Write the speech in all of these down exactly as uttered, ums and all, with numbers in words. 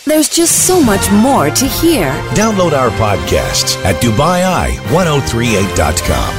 There's just so much more to hear. Download our podcasts at Dubai Eye ten thirty-eight dot com.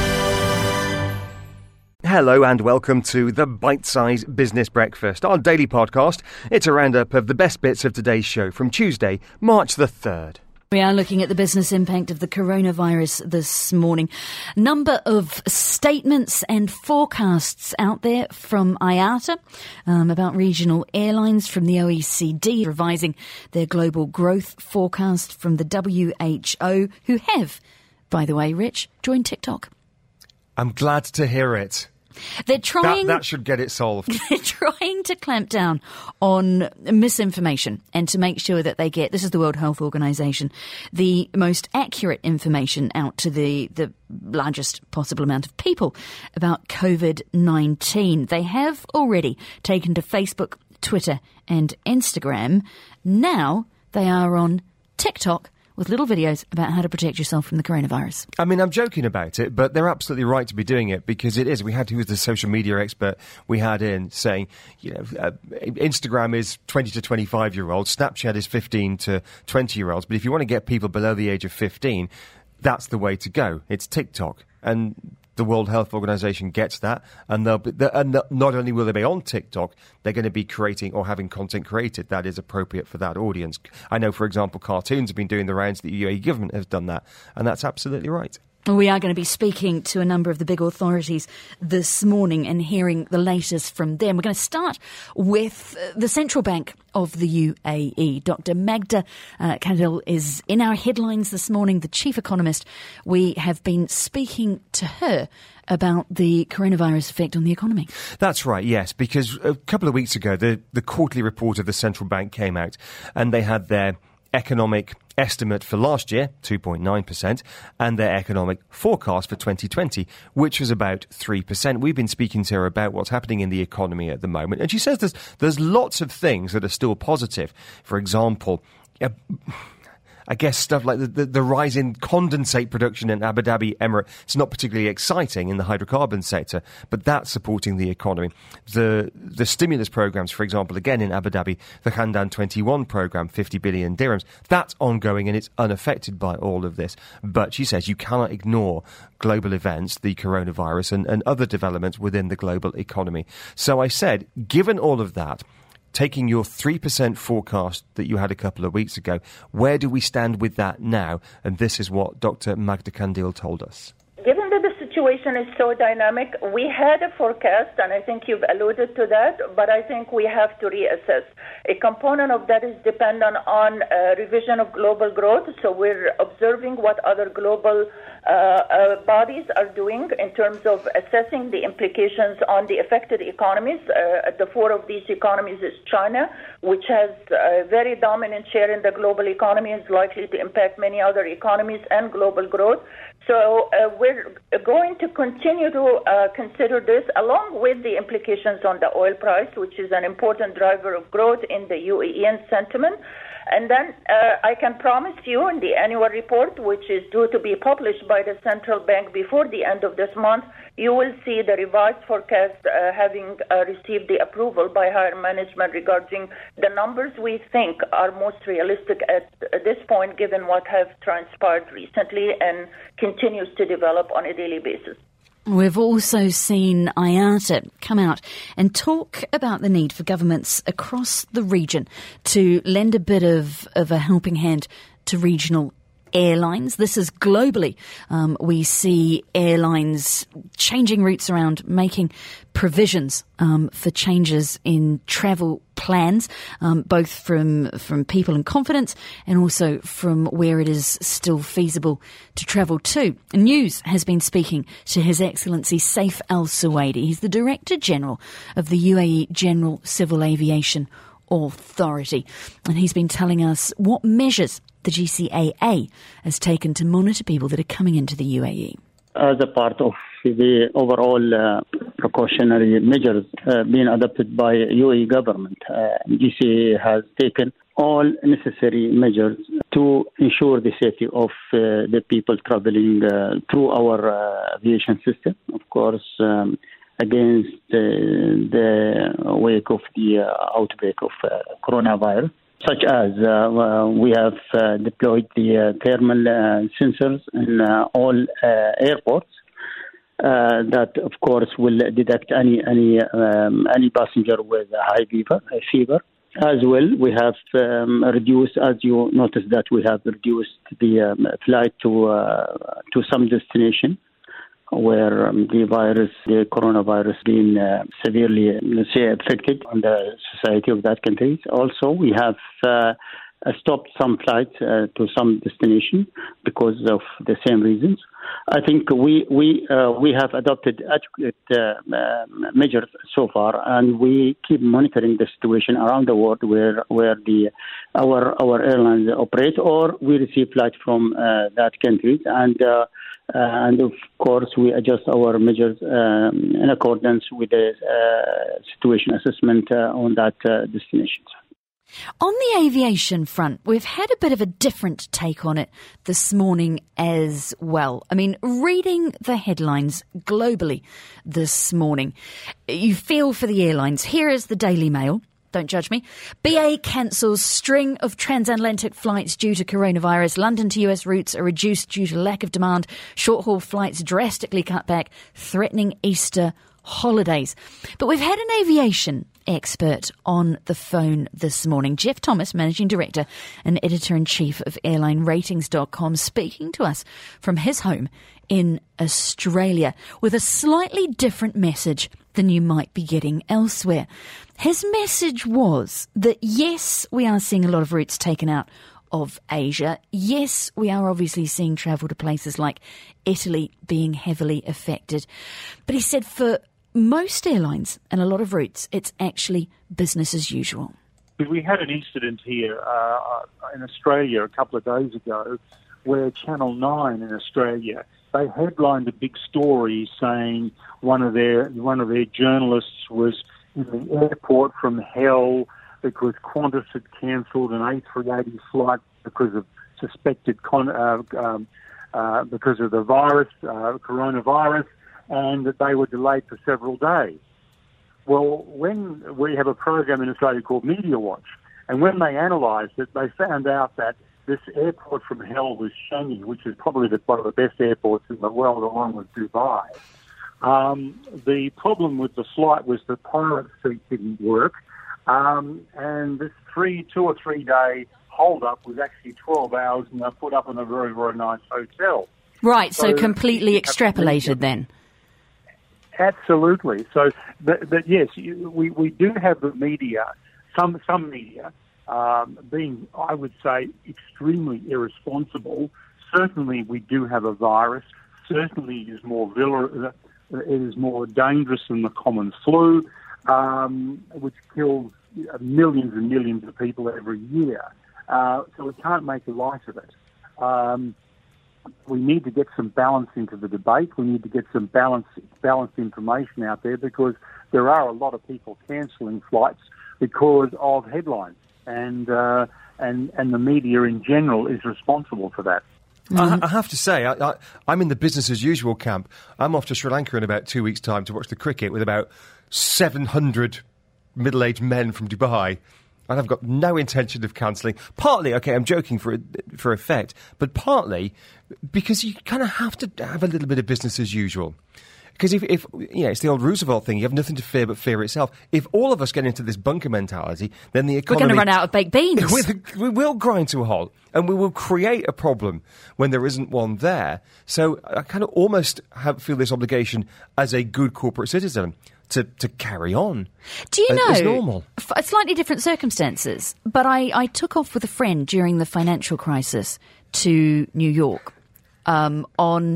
Hello and welcome to the Bite Size Business Breakfast, our daily podcast. It's a roundup of the best bits of today's show from Tuesday, March the third. We are looking at the business impact of the coronavirus this morning. Number of statements and forecasts out there from I A T A um, about regional airlines, from the O E C D revising their global growth forecast, from the W H O, who have, by the way, Rich, joined TikTok. I'm glad to hear it. They're trying. That, that should get it solved. They're trying to clamp down on misinformation and to make sure that they get, this is the World Health Organization, the most accurate information out to the, the largest possible amount of people about COVID nineteen. They have already taken to Facebook, Twitter and Instagram. Now they are on TikTok with little videos about how to protect yourself from the coronavirus. I mean, I'm joking about it, but they're absolutely right to be doing it, because it is. We had, who was the social media expert we had in, saying, you know, uh, Instagram is twenty to twenty-five year olds, Snapchat is fifteen to twenty year olds, but if you want to get people below the age of fifteen, that's the way to go. It's TikTok. And the World Health Organization gets that, and they'll be, and not only will they be on TikTok, they're going to be creating or having content created that is appropriate for that audience. I know, for example, cartoons have been doing the rounds. The U A E government has done that, and that's absolutely right. We are going to be speaking to a number of the big authorities this morning and hearing the latest from them. We're going to start with the Central Bank of the U A E. Doctor Magda uh, Kandil is in our headlines this morning, the chief economist. We have been speaking to her about the coronavirus effect on the economy. That's right, yes, because a couple of weeks ago, the, the quarterly report of the Central Bank came out, and they had their economic estimate for last year, two point nine percent, and their economic forecast for twenty twenty, which was about three percent. We've been speaking to her about what's happening in the economy at the moment, and she says there's, there's lots of things that are still positive. For example, uh, I guess stuff like the, the, the rise in condensate production in Abu Dhabi Emirate. It's not particularly exciting in the hydrocarbon sector, but that's supporting the economy. The the stimulus programs, for example, again in Abu Dhabi, the Khandan twenty-one program, fifty billion dirhams, that's ongoing and it's unaffected by all of this. But she says you cannot ignore global events, the coronavirus and, and other developments within the global economy. So I said, given all of that, taking your three percent forecast that you had a couple of weeks ago, where do we stand with that now? And this is what Doctor Magda Kandil told us. Given that the situation is so dynamic, we had a forecast, and I think you've alluded to that, but I think we have to reassess. A component of that is dependent on uh, revision of global growth, so we're observing what other global uh, uh, bodies are doing in terms of assessing the implications on the affected economies. Uh, at the fore of these economies is China, which has a very dominant share in the global economy, is likely to impact many other economies and global growth. So uh, we're going to continue to uh, consider this, along with the implications on the oil price, which is an important driver of growth in the U A E and sentiment. And then uh, I can promise you in the annual report, which is due to be published by the central bank before the end of this month, you will see the revised forecast uh, having uh, received the approval by higher management regarding the numbers we think are most realistic at, at this point, given what have transpired recently and continues to develop on a daily basis. We've also seen I A T A come out and talk about the need for governments across the region to lend a bit of, of a helping hand to regional airlines. This is globally. Um, we see airlines changing routes around, making provisions um, for changes in travel plans, um, both from from people in confidence and also from where it is still feasible to travel to. News has been speaking to His Excellency Saif Al Suwaidi. He's the Director General of the U A E General Civil Aviation Authority, and he's been telling us what measures the G C A A has taken to monitor people that are coming into the U A E. As a part of the overall uh, precautionary measures uh, being adopted by U A E government, uh, G C A A has taken all necessary measures to ensure the safety of uh, the people traveling uh, through our uh, aviation system. Of course, um, against uh, the wake of the uh, outbreak of uh, coronavirus. such as uh, uh, we have uh, deployed the uh, thermal uh, sensors in uh, all uh, airports. Uh, that, of course, will detect any any um, any passenger with a high fever. A fever. As well, we have um, reduced, as you noticed, that we have reduced the um, flight to uh, to some destination where um, the virus, the coronavirus, being uh, severely, let's say, affected on the society of that country. Also, we have uh, stopped some flights uh, to some destination because of the same reasons. I think we we uh, we have adopted adequate uh, uh, measures so far, and we keep monitoring the situation around the world where where the our our airlines operate or we receive flights from uh, that country, and uh, uh, and of course we adjust our measures um, in accordance with the uh, situation assessment uh, on that uh, destination. On the aviation front, we've had a bit of a different take on it this morning as well. I mean, reading the headlines globally this morning, you feel for the airlines. Here is the Daily Mail. Don't judge me. B A cancels string of transatlantic flights due to coronavirus. London to U S routes are reduced due to lack of demand. Short-haul flights drastically cut back, threatening Easter holidays. But we've had an aviation expert on the phone this morning, Jeff Thomas, Managing Director and Editor-in-Chief of airline ratings dot com, speaking to us from his home in Australia with a slightly different message than you might be getting elsewhere. His message was that, yes, we are seeing a lot of routes taken out of Asia. Yes, we are obviously seeing travel to places like Italy being heavily affected. But he said for most airlines and a lot of routes, it's actually business as usual. We had an incident here uh, in Australia a couple of days ago where Channel nine in Australia, they headlined a big story saying one of their one of their journalists was in the airport from hell because Qantas had cancelled an A three eighty flight because of suspected con- uh, um, uh, because of the virus, uh, coronavirus, and that they were delayed for several days. Well, when we have a program in Australia called Media Watch, and when they analysed it, they found out that this airport from hell was Changi, which is probably the, one of the best airports in the world, along with Dubai. Um, the problem with the flight was the pilot seat didn't work, um, and this three, two or three day hold up was actually twelve hours, and they put up in a very, very nice hotel. Right, so, so completely extrapolated to, then. Absolutely. So, but, but yes, you, we, we do have the media, some some media, um, being, I would say, extremely irresponsible. Certainly, we do have a virus. Certainly, it is more vil- it is more dangerous than the common flu, um, which kills millions and millions of people every year. Uh, so we can't make a light of it. Um, we need to get some balance into the debate. We need to get some balance, balanced information out there, because there are a lot of people cancelling flights because of headlines, and uh, and and the media in general is responsible for that. Mm-hmm. I, I have to say, I, I, I'm in the business as usual camp. I'm off to Sri Lanka in about two weeks' time to watch the cricket with about seven hundred middle-aged men from Dubai. And I've got no intention of cancelling. Partly, okay, I'm joking for for effect, but partly because you kind of have to have a little bit of business as usual. Because if, if you know, it's the old Roosevelt thing, you have nothing to fear but fear itself. If all of us get into this bunker mentality, then the economy... We're going to run out of baked beans. We will grind to a halt, and we will create a problem when there isn't one there. So I kind of almost have, feel this obligation as a good corporate citizen to, to carry on. Do you know, as normal. F- slightly different circumstances, but I, I took off with a friend during the financial crisis to New York um, on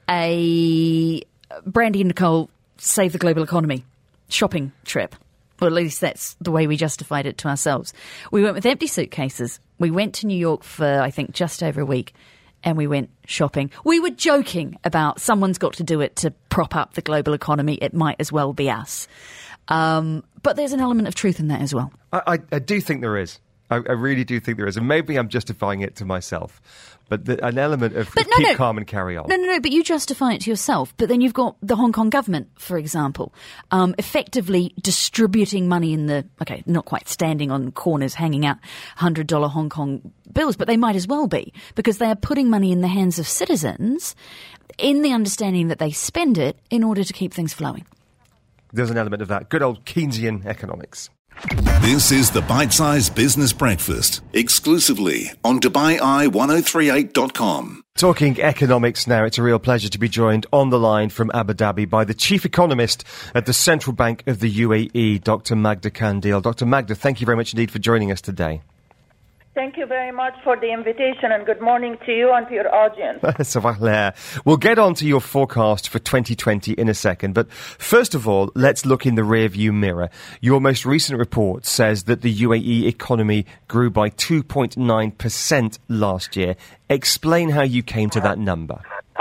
a Brandy and Nicole Save the Global Economy shopping trip. Or at least that's the way we justified it to ourselves. We went with empty suitcases. We went to New York for, I think, just over a week. And we went shopping. We were joking about someone's got to do it to prop up the global economy. It might as well be us. Um, but there's an element of truth in that as well. I, I, I do think there is. I, I really do think there is. And maybe I'm justifying it to myself. But the, an element of but keep no, no. calm and carry on. No, no, no, but you justify it to yourself. But then you've got the Hong Kong government, for example, um, effectively distributing money in the, okay, not quite standing on corners hanging out one hundred dollars Hong Kong bills, but they might as well be, because they are putting money in the hands of citizens in the understanding that they spend it in order to keep things flowing. There's an element of that. Good old Keynesian economics. This is the Bite-Sized Business Breakfast, exclusively on Dubai Eye ten thirty-eight dot com. Talking economics now, it's a real pleasure to be joined on the line from Abu Dhabi by the Chief Economist at the Central Bank of the U A E, Doctor Magda Kandil. Doctor Magda, thank you very much indeed for joining us today. Thank you very much for the invitation, and good morning to you and to your audience. We'll get on to your forecast for twenty twenty in a second, but first of all, let's look in the rearview mirror. Your most recent report says that the U A E economy grew by two point nine percent last year. Explain how you came to that number.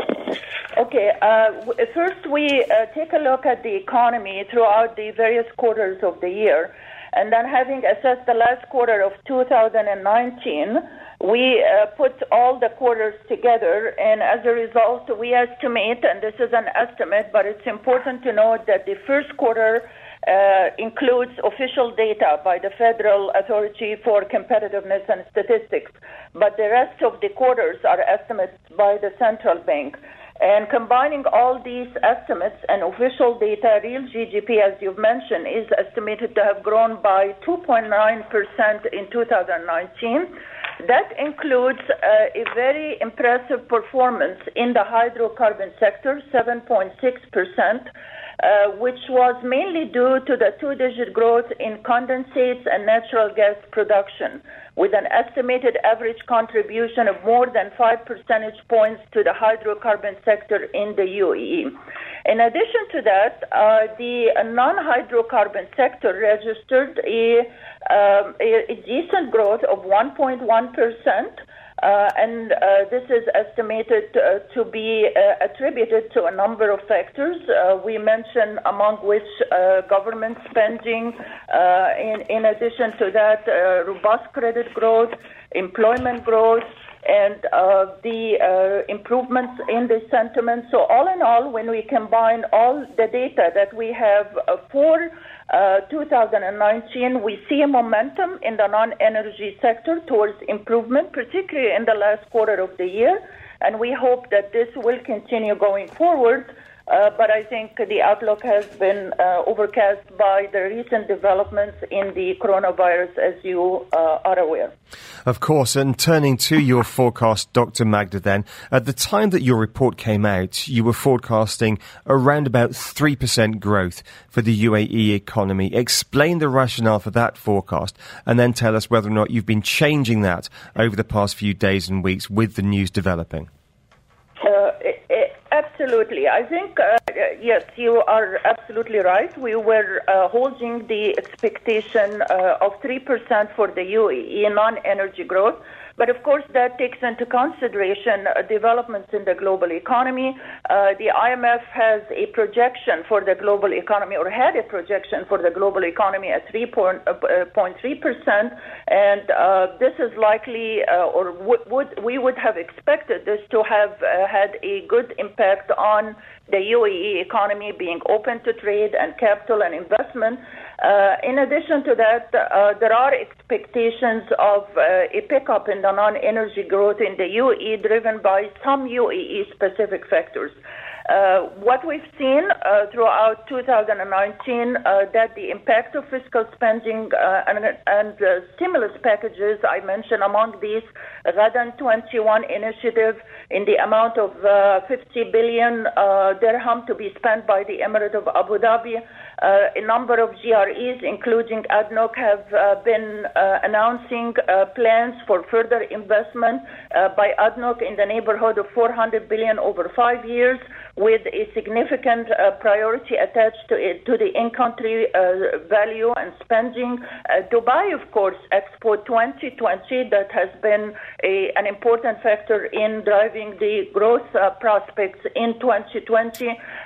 Okay, uh, w- first we uh, take a look at the economy throughout the various quarters of the year. And then, having assessed the last quarter of two thousand nineteen, we uh, put all the quarters together, and as a result, we estimate, and this is an estimate, but it's important to note that the first quarter uh, includes official data by the Federal Authority for Competitiveness and Statistics, but the rest of the quarters are estimates by the central bank. And combining all these estimates and official data, real G D P, as you've mentioned, is estimated to have grown by two point nine percent in two thousand nineteen. That includes uh, a very impressive performance in the hydrocarbon sector, seven point six percent, uh, which was mainly due to the two-digit growth in condensates and natural gas production, with an estimated average contribution of more than five percentage points to the hydrocarbon sector in the U A E. In addition to that, uh, the non-hydrocarbon sector registered a, um, a, a decent growth of one point one percent, uh, and uh, this is estimated uh, to be uh, attributed to a number of factors. Uh, we mentioned among which uh, government spending, uh, in, in addition to that, uh, robust credit growth, employment growth, and uh, the uh, improvements in the sentiment. So all in all, when we combine all the data that we have uh, for uh, two thousand nineteen, we see a momentum in the non-energy sector towards improvement, particularly in the last quarter of the year, and we hope that this will continue going forward. Uh, but I think the outlook has been uh, overcast by the recent developments in the coronavirus, as you uh, are aware. Of course, and turning to your forecast, Doctor Magda, then, at the time that your report came out, you were forecasting around about three percent growth for the U A E economy. Explain the rationale for that forecast, and then tell us whether or not you've been changing that over the past few days and weeks with the news developing. Uh, it, it, absolutely. I think, uh, yes, you are absolutely right. We were uh, holding the expectation uh, of three percent for the U A E non-energy growth. But of course, that takes into consideration uh, developments in the global economy. Uh, the I M F has a projection for the global economy, or had a projection for the global economy at three point three percent, and uh, this is likely, uh, or w- would we would have expected this to have uh, had a good impact on the U A E economy being open to trade and capital and investment. Uh, in addition to that, uh, there are expectations of uh, a pickup in the non-energy growth in the U A E driven by some U A E-specific factors. Uh, what we've seen uh, throughout two thousand nineteen, uh, that the impact of fiscal spending uh, and, and uh, stimulus packages, I mentioned among these, Ramadan twenty-one initiative in the amount of uh, fifty billion uh, dirham to be spent by the Emirate of Abu Dhabi. Uh, a number of G R Es, including A D N O C, have uh, been uh, announcing uh, plans for further investment uh, by A D N O C in the neighborhood of four hundred billion over five years, with a significant uh, priority attached to it, to the in-country uh, value and spending. Uh, Dubai, of course, Expo twenty twenty, that has been a, an important factor in driving the growth uh, prospects in twenty twenty. Uh,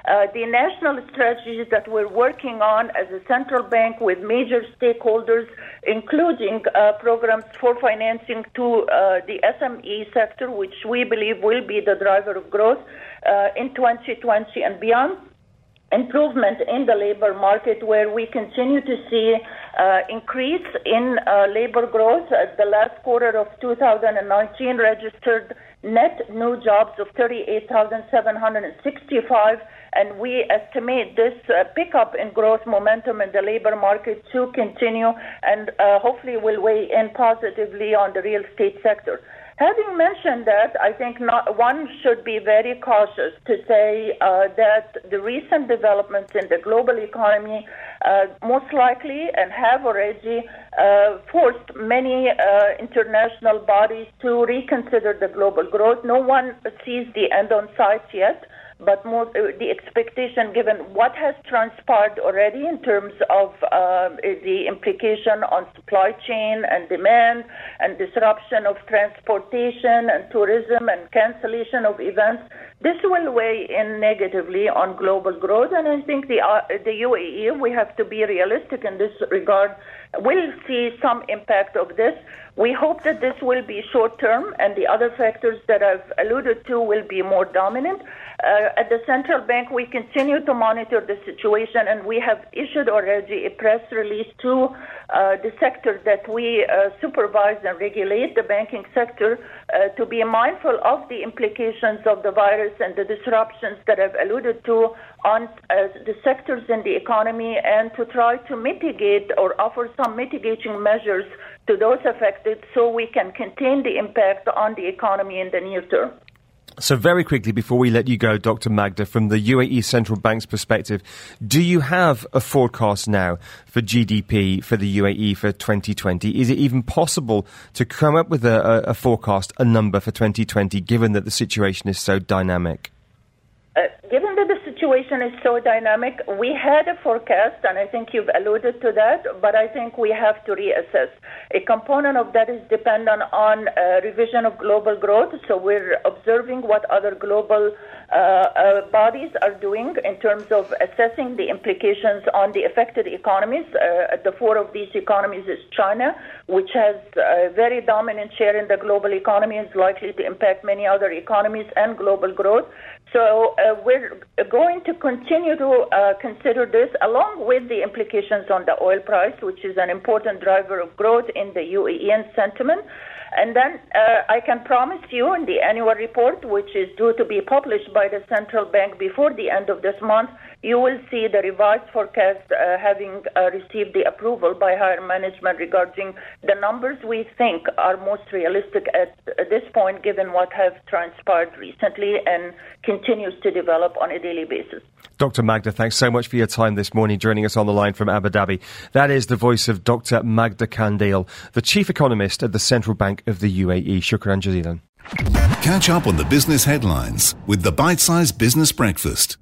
Uh, the national strategies that we're working on as a central bank with major stakeholders, including uh, programs for financing to uh, the S M E sector, which we believe will be the driver of growth uh, in twenty twenty and beyond. Improvement in the labor market, where we continue to see uh, increase in uh, labor growth. As the last quarter of two thousand nineteen registered net new jobs of thirty-eight thousand seven hundred sixty-five, and we estimate this uh, pickup in growth momentum in the labor market to continue and uh, hopefully will weigh in positively on the real estate sector. Having mentioned that, I think not, one should be very cautious to say uh, that the recent developments in the global economy uh, most likely and have already uh, forced many uh, international bodies to reconsider the global growth. No one sees the end on sight yet, but more, uh, the expectation given what has transpired already in terms of uh, the implication on supply chain and demand and disruption of transportation and tourism and cancellation of events, this will weigh in negatively on global growth. And I think the, uh, the U A E, we have to be realistic in this regard, will see some impact of this. We hope that this will be short-term and the other factors that I've alluded to will be more dominant. Uh, at the central bank, we continue to monitor the situation, and we have issued already a press release to uh, the sector that we uh, supervise and regulate, the banking sector, uh, to be mindful of the implications of the virus and the disruptions that I've alluded to on uh, the sectors in the economy, and to try to mitigate or offer some mitigating measures to those affected so we can contain the impact on the economy in the near term. So very quickly, before we let you go, Doctor Magda, from the U A E Central Bank's perspective, do you have a forecast now for G D P for the U A E for twenty twenty? Is it even possible to come up with a, a, a forecast, a number for twenty twenty, given that the situation is so dynamic? Uh, given that the situation is so dynamic, we had a forecast, and I think you've alluded to that, but I think we have to reassess. A component of that is dependent on uh, revision of global growth, so we're observing what other global uh, uh, bodies are doing in terms of assessing the implications on the affected economies. Uh, at the fore of these economies is China, which has a very dominant share in the global economy, is likely to impact many other economies and global growth. So uh, we're going to continue to uh, consider this along with the implications on the oil price, which is an important driver of growth in the U A E and sentiment. And then uh, I can promise you in the annual report, which is due to be published by the central bank before the end of this month, you will see the revised forecast uh, having uh, received the approval by higher management regarding the numbers we think are most realistic at, at this point, given what has transpired recently and continues to develop on a daily basis. Doctor Magda, thanks so much for your time this morning, joining us on the line from Abu Dhabi. That is the voice of Doctor Magda Kandil, the chief economist at the Central Bank of the U A E. Shukran jazilan. Catch up on the business headlines with the Bite-Sized Business Breakfast.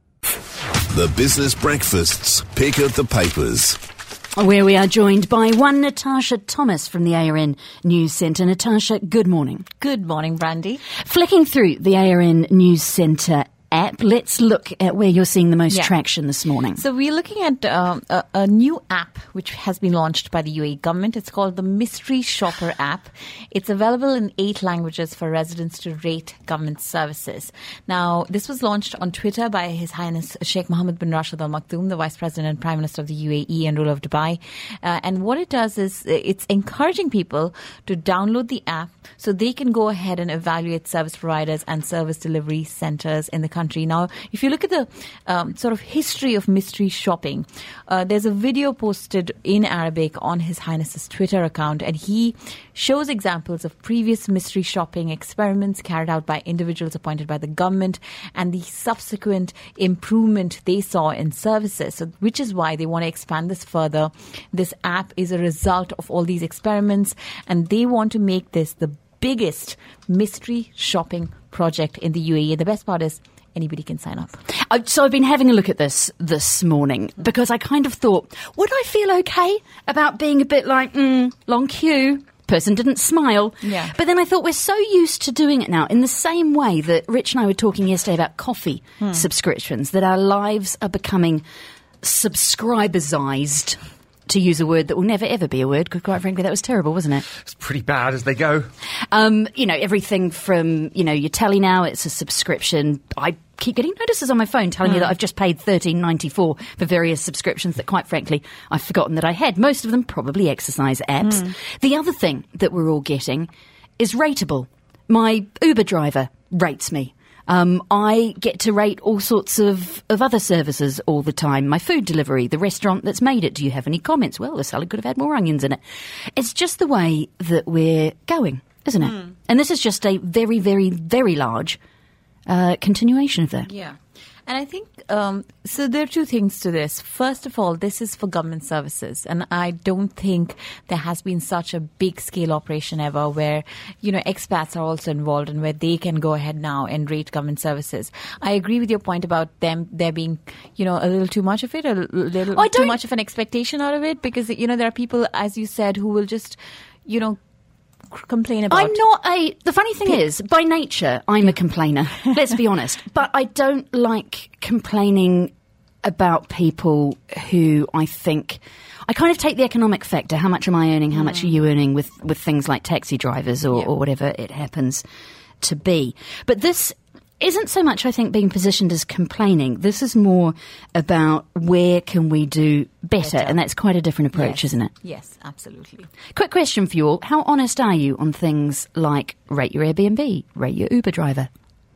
The Business Breakfast's Pick of the Papers. Where we are joined by one Natasha Thomas from the A R N News Centre. Natasha, good morning. Good morning, Brandy. Flicking through the A R N News Centre app, let's look at where you're seeing the most yeah. traction this morning. So we're looking at uh, a, a new app which has been launched by the U A E government. It's called the Mystery Shopper app. It's available in eight languages for residents to rate government services. Now, this was launched on Twitter by His Highness Sheikh Mohammed bin Rashid Al Maktoum, the Vice President and Prime Minister of the U A E and ruler of Dubai. Uh, and what it does is it's encouraging people to download the app so they can go ahead and evaluate service providers and service delivery centers in the country. Now, if you look at the um, sort of history of mystery shopping, uh, there's a video posted in Arabic on His Highness's Twitter account, and he shows examples of previous mystery shopping experiments carried out by individuals appointed by the government and the subsequent improvement they saw in services, so, which is why they want to expand this further. This app is a result of all these experiments, and they want to make this the biggest mystery shopping project in the U A E. The best part is anybody can sign up. Uh, so I've been having a look at this this morning because I kind of thought, would I feel okay about being a bit like, mm, long queue, person didn't smile. Yeah. But then I thought we're so used to doing it now, in the same way that Rich and I were talking yesterday about coffee hmm. subscriptions, that our lives are becoming subscribersized, to use a word that will never ever be a word, because quite frankly that was terrible, wasn't it? It's pretty bad as they go. Um, you know, everything from, you know, your telly now, it's a subscription. I keep getting notices on my phone telling mm. you that I've just paid thirteen ninety-four for various subscriptions that, quite frankly, I've forgotten that I had. Most of them probably exercise apps. Mm. The other thing that we're all getting is Rateable. My Uber driver rates me. Um, I get to rate all sorts of, of other services all the time. My food delivery, the restaurant that's made it. Do you have any comments? Well, the salad could have had more onions in it. It's just the way that we're going, isn't it? Mm. And this is just a very, very, very large uh, continuation of that. Yeah. And I think, um, so there are two things to this. First of all, this is for government services. And I don't think there has been such a big scale operation ever where, you know, expats are also involved and where they can go ahead now and rate government services. I agree with your point about them, there being, you know, a little too much of it, a little oh, too much of an expectation out of it, because, you know, there are people, as you said, who will just, you know, complain about. I'm not a... The funny thing P- is, by nature, I'm a complainer. Let's be honest. But I don't like complaining about people who I think... I kind of take the economic factor. How much am I earning? How mm. much are you earning with, with things like taxi drivers or, yeah. or whatever it happens to be. But this isn't so much, I think, being positioned as complaining. This is more about where can we do better, better. And that's quite a different approach, yes. isn't it? Yes, absolutely. Quick question for you all. How honest are you on things like rate your Airbnb, rate your Uber driver?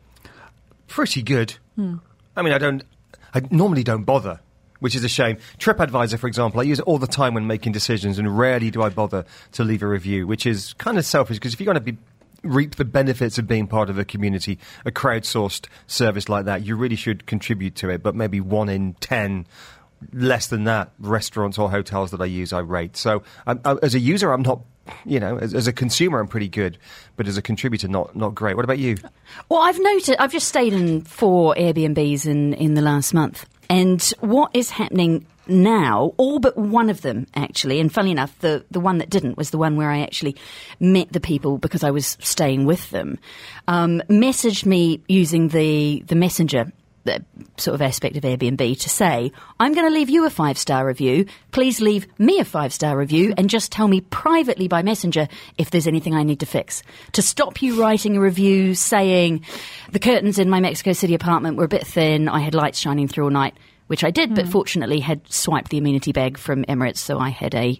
Pretty good. Hmm. I mean, I don't... I normally don't bother, which is a shame. TripAdvisor, for example, I use it all the time when making decisions, and rarely do I bother to leave a review, which is kind of selfish, because if you're going to be reap the benefits of being part of a community, a crowdsourced service like that, you really should contribute to it. But maybe one in ten, less than that, restaurants or hotels that I use, I rate. So um, I, as a user, I'm not, you know, as, as a consumer, I'm pretty good. But as a contributor, not not great. What about you? Well, I've noted, I've just stayed in four Airbnbs in, in the last month. And what is happening now, all but one of them, actually, and funnily enough, the, the one that didn't was the one where I actually met the people because I was staying with them, um, messaged me using the, the messenger the sort of aspect of Airbnb to say, I'm going to leave you a five-star review. Please leave me a five-star review and just tell me privately by messenger if there's anything I need to fix. To stop you writing a review saying the curtains in my Mexico City apartment were a bit thin, I had lights shining through all night, which I did, mm. but fortunately had swiped the amenity bag from Emirates, so I had a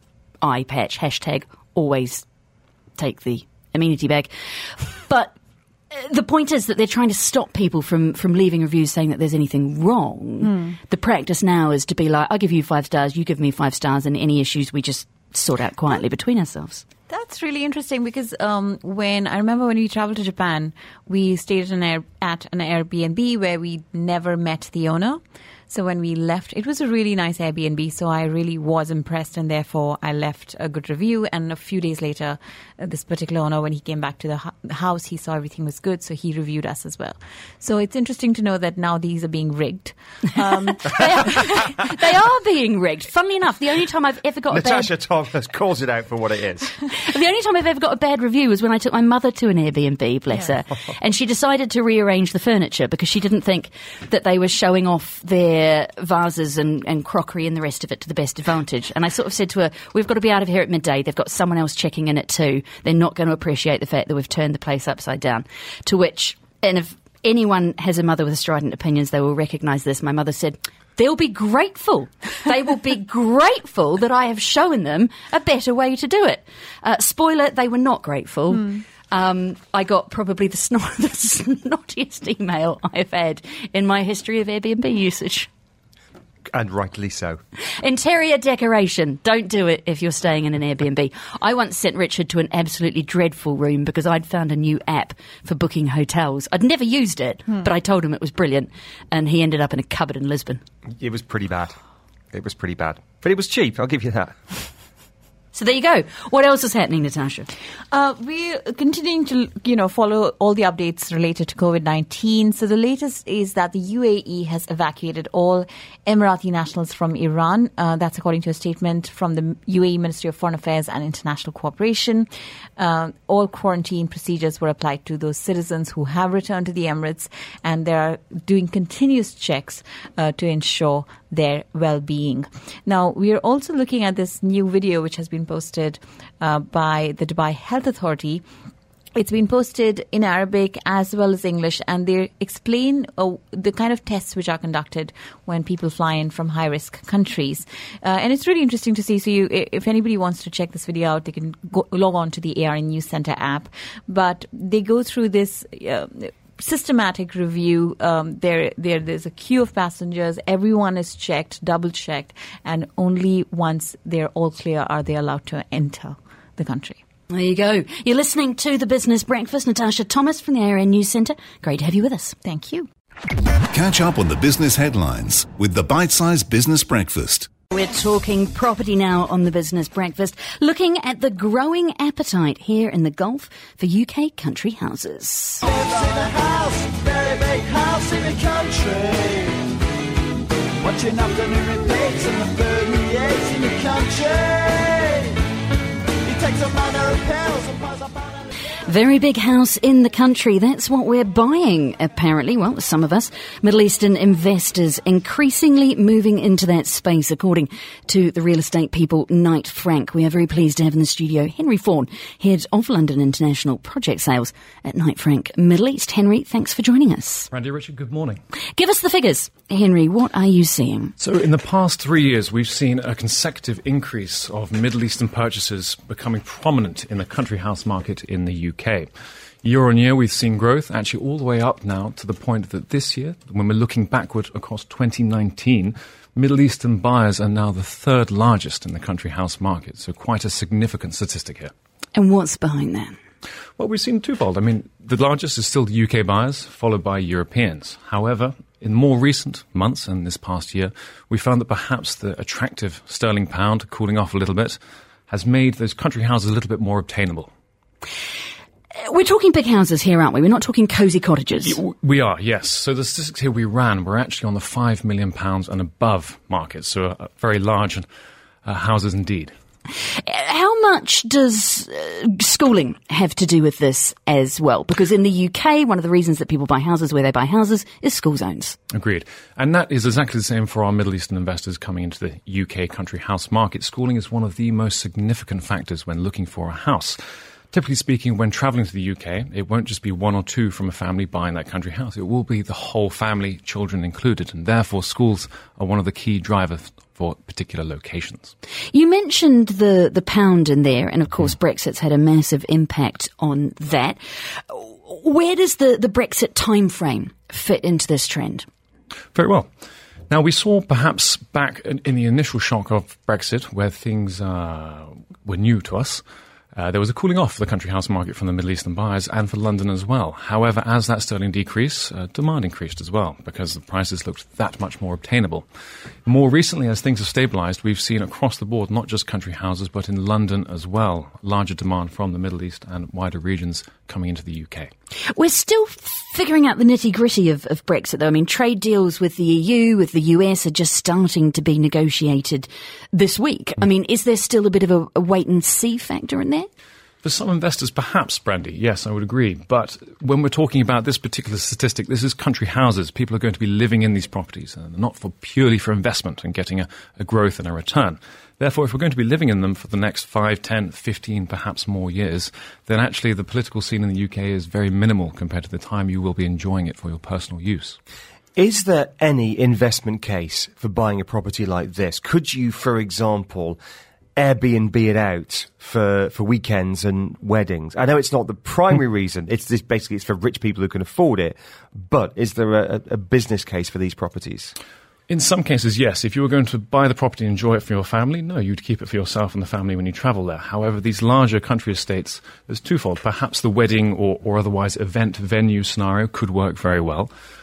eye patch, hashtag always take the amenity bag. But the point is that they're trying to stop people from, from leaving reviews saying that there's anything wrong. Mm. The practice now is to be like, I'll give you five stars, you give me five stars, and any issues we just sort out quietly between ourselves. That's really interesting because um, when I remember when we traveled to Japan, we stayed at an, Air, at an Airbnb where we never met the owner. So when we left, it was a really nice Airbnb, so I really was impressed, and therefore I left a good review. And a few days later, uh, this particular owner, when he came back to the hu- house, he saw everything was good, so he reviewed us as well. So it's interesting to know that now these are being rigged. Um, they, are, they are being rigged. Funnily enough, the only time I've ever got Natasha a bad... Thomas calls it out for what it is. The only time I've ever got a bad review was when I took my mother to an Airbnb, bless yeah. her, and she decided to rearrange the furniture because she didn't think that they were showing off their vases and, and crockery and the rest of it to the best advantage. And I sort of said to her, we've got to be out of here at midday. They've got someone else checking in at two. They're not going to appreciate the fact that we've turned the place upside down. To which, and if anyone has a mother with strident opinions, they will recognise this. My mother said, they'll be grateful. They will be grateful that I have shown them a better way to do it. Uh, spoiler, they were not grateful. Mm. Um, I got probably the, snot, the snottiest email I've had in my history of Airbnb usage. And rightly so. Interior decoration. Don't do it if you're staying in an Airbnb. I once sent Richard to an absolutely dreadful room because I'd found a new app for booking hotels. I'd never used it, hmm. but I told him it was brilliant, and he ended up in a cupboard in Lisbon. It was pretty bad. It was pretty bad. But it was cheap, I'll give you that. So So there you go. What else is happening, Natasha? Uh, we're continuing to, you know, follow all the updates related to COVID nineteen. So the latest is that the U A E has evacuated all Emirati nationals from Iran. Uh, that's according to a statement from the U A E Ministry of Foreign Affairs and International Cooperation. Uh, all quarantine procedures were applied to those citizens who have returned to the Emirates, and they are doing continuous checks uh, to ensure their well-being. Now, we are also looking at this new video which has been posted uh, by the Dubai Health Authority. It's been posted in Arabic as well as English, and they explain uh, the kind of tests which are conducted when people fly in from high-risk countries. Uh, and it's really interesting to see. So you, if anybody wants to check this video out, they can go, log on to the A R N News Center app. But they go through this uh, systematic review. Um, there, there, there's a queue of passengers. Everyone is checked, double-checked, and only once they're all clear are they allowed to enter the country. There you go. You're listening to The Business Breakfast. Natasha Thomas from the A R N News Centre. Great to have you with us. Thank you. Catch up on the business headlines with the Bite-Size Business Breakfast. We're talking property now on The Business Breakfast, looking at the growing appetite here in the Gulf for U K country houses. Lives in a house, very big house in the country. Watching afternoon repeats and the food he eats in the country. Takes a manner of pills and piles up. Very big house in the country. That's what we're buying, apparently. Well, some of us. Middle Eastern investors increasingly moving into that space, according to the real estate people, Knight Frank. We are very pleased to have in the studio Henry Fawn, head of London International Project Sales at Knight Frank Middle East. Henry, thanks for joining us. Randy Richard, good morning. Give us the figures. Henry, what are you seeing? So in the past three years, we've seen a consecutive increase of Middle Eastern purchases becoming prominent in the country house market in the U K. Year on year, we've seen growth, actually all the way up now to the point that this year, when we're looking backward across twenty nineteen, Middle Eastern buyers are now the third largest in the country house market. So quite a significant statistic here. And what's behind that? Well, we've seen twofold. I mean, the largest is still U K buyers, followed by Europeans. However, in more recent months and this past year, we found that perhaps the attractive sterling pound, cooling off a little bit, has made those country houses a little bit more obtainable. We're talking big houses here, aren't we? We're not talking cosy cottages. We are, yes. So the statistics here we ran were actually on the five million pounds and above market, so uh, very large uh, houses indeed. How much does uh, schooling have to do with this as well? Because in the U K, one of the reasons that people buy houses where they buy houses is school zones. Agreed. And that is exactly the same for our Middle Eastern investors coming into the U K country house market. Schooling is one of the most significant factors when looking for a house. Typically speaking, when travelling to the U K, it won't just be one or two from a family buying that country house. It will be the whole family, children included, and therefore schools are one of the key drivers for particular locations. You mentioned the, the pound in there, and of course Brexit's had a massive impact on that. Where does the, the Brexit timeframe fit into this trend? Very well. Now, we saw perhaps back in, in the initial shock of Brexit, where things uh, were new to us, Uh, there was a cooling off of the country house market from the Middle Eastern buyers and for London as well. However, as that sterling decreased, uh, demand increased as well because the prices looked that much more obtainable. More recently, as things have stabilised, we've seen across the board, not just country houses, but in London as well, larger demand from the Middle East and wider regions coming into the U K. We're still figuring out the nitty-gritty of, of Brexit, though. I mean, trade deals with the E U, with the U S, are just starting to be negotiated this week. I mean, is there still a bit of a, a wait-and-see factor in there? For some investors, perhaps, Brandy, yes, I would agree. But when we're talking about this particular statistic, this is country houses. People are going to be living in these properties, and not for purely for investment and getting a, a growth and a return. Therefore, if we're going to be living in them for the next five, ten, fifteen, perhaps more years, then actually the political scene in the U K is very minimal compared to the time you will be enjoying it for your personal use. Is there any investment case for buying a property like this? Could you, for example, Airbnb it out for, for weekends and weddings? I know it's not the primary reason. It's this, basically it's for rich people who can afford it. But is there a, a business case for these properties? In some cases, yes. If you were going to buy the property and enjoy it for your family, no, you'd keep it for yourself and the family when you travel there. However, these larger country estates, there's twofold. Perhaps the wedding or, or otherwise event venue scenario could work very well.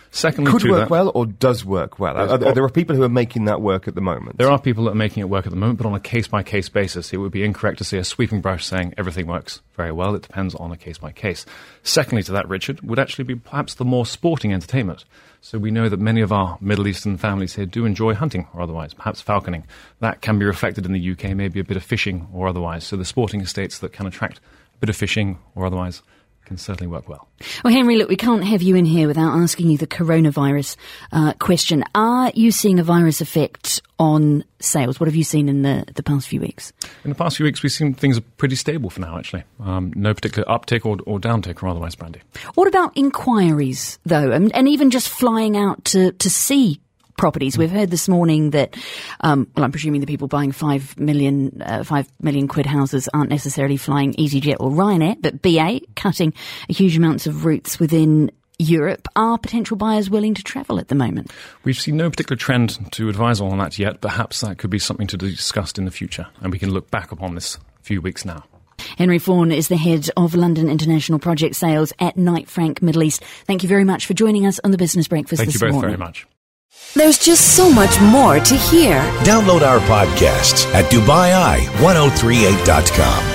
Secondly, could to work that, well or does work well? Are, are, there are people who are making that work at the moment. There are people that are making it work at the moment, but on a case-by-case basis. It would be incorrect to say a sweeping brush saying everything works very well. It depends on a case-by-case. Secondly to that, Richard, would actually be perhaps the more sporting entertainment. So we know that many of our Middle Eastern families here do enjoy hunting or otherwise, perhaps falconing. That can be reflected in the U K, maybe a bit of fishing or otherwise. So the sporting estates that can attract a bit of fishing or otherwise can certainly work well. Well, Henry, look, we can't have you in here without asking you the coronavirus uh, question. Are you seeing a virus effect on sales? What have you seen in the, the past few weeks? In the past few weeks, we've seen things are pretty stable for now, actually. Um, no particular uptick or, or downtick or otherwise, Brandy. What about inquiries, though, and, and even just flying out to, to see properties? We've heard this morning that, um, well, I'm presuming the people buying five million, uh, five million quid houses aren't necessarily flying EasyJet or Ryanair, but B A cutting a huge amounts of routes within Europe. Are potential buyers willing to travel at the moment? We've seen no particular trend to advise on that yet. Perhaps that could be something to be discussed in the future, and we can look back upon this few weeks now. Henry Fawn is the head of London International Project Sales at Knight Frank Middle East. Thank you very much for joining us on the Business Breakfast Thank this you both morning. very much. There's just so much more to hear. Download our podcasts at Dubai Eye ten thirty-eight dot com.